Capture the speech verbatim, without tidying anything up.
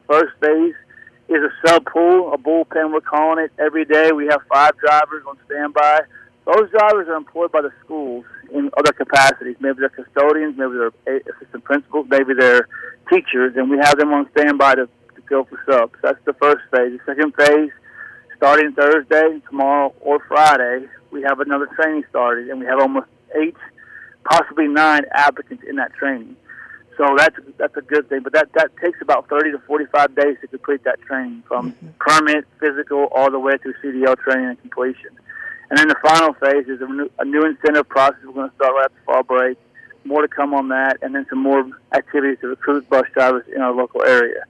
first phase is a sub pool, a bullpen we're calling it. Every day we have five drivers on standby. Those drivers are employed by the schools in other capacities. Maybe they're custodians, maybe they're assistant principals, maybe they're teachers, and we have them on standby to, to go for subs. That's the first phase. The second phase, starting Thursday, tomorrow, or Friday, we have another training started, and we have almost eight, possibly nine applicants in that training. So that's that's a good thing. But that, that takes about thirty to forty-five days to complete that training, from mm-hmm. permit, physical, all the way through C D L training and completion. And then the final phase is a new, a new incentive process we're going to start right after fall break. More to come on that, and then some more activities to recruit bus drivers in our local area.